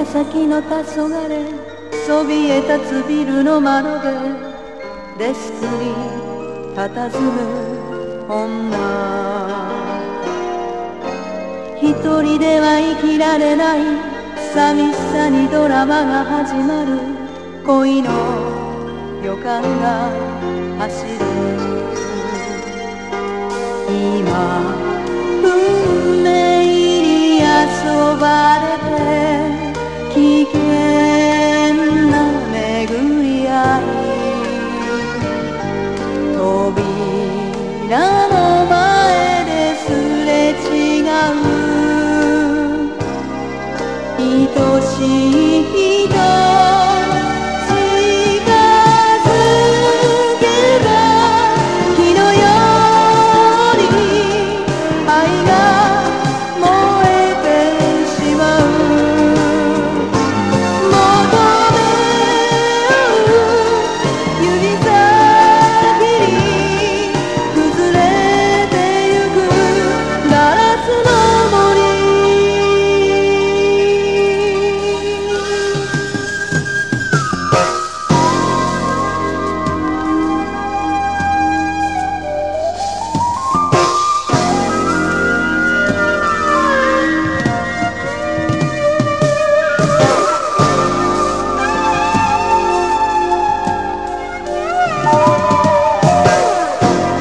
先の黄昏、そびえ立つビルの窓でデスクに佇む女。一人では生きられない寂しさにドラマが始まる。恋の予感が走る。今運命に遊ばれて危険